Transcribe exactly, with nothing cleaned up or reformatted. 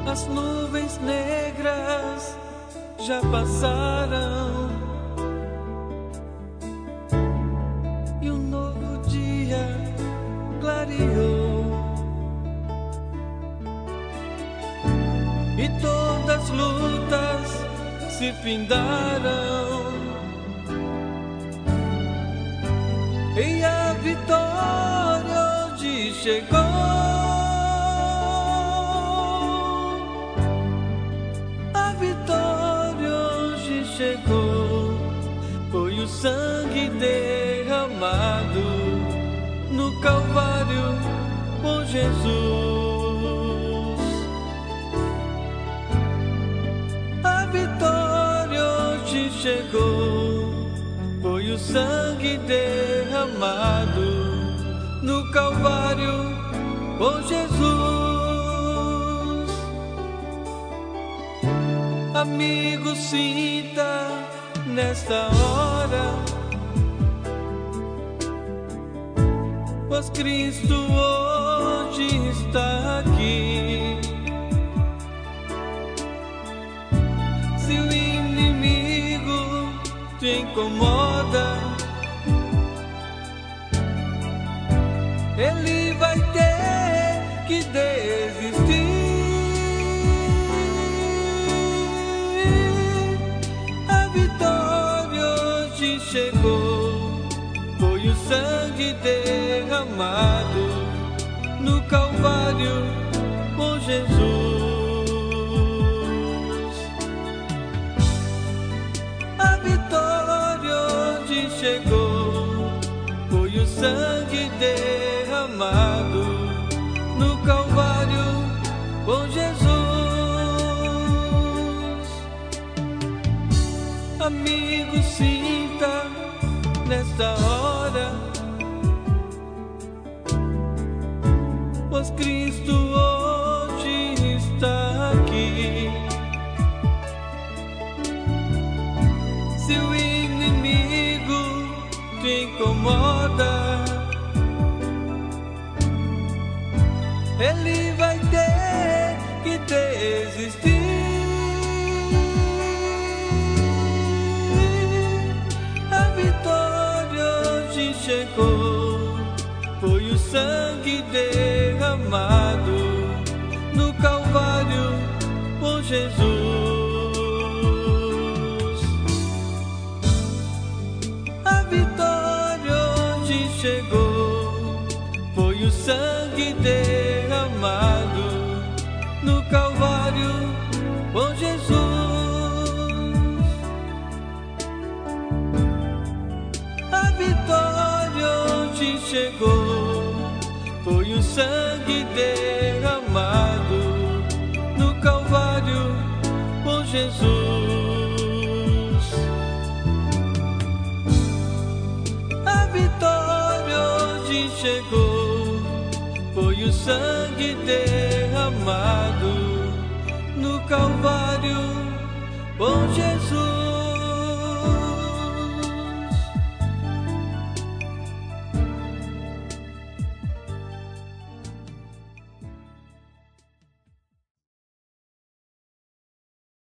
As nuvens negras já passaram e um novo dia clareou, e todas as lutas se findaram, e a vitória hoje chegou. A vitória hoje chegou. Foi o sangue derramado no Calvário por Jesus. A vitória hoje chegou. Foi o sangue derramado no Calvário por Jesus. Amigo, sinta nesta hora, pois Cristo hoje está aqui. Se o inimigo te incomoda, ele vai ter que desistir. A vitória hoje chegou. Foi o sangue derramado no Calvário por Jesus. A vitória hoje chegou. Foi o sangue derramado no Calvário por Jesus. Amigo, sinta nesta hora, pois Cristo hoje está aqui. Se o inimigo te incomoda, ele vai ter que desistir. A vitória hoje chegou. Foi o sangue derramado no Calvário por Jesus. A vitória hoje chegou. Foi o sangue derramado no Calvário por Jesus. A vitória hoje chegou. Foi o sangue derramado no Calvário por Jesus. A vitória hoje chegou. Foi o sangue derramado no Calvário por Jesus.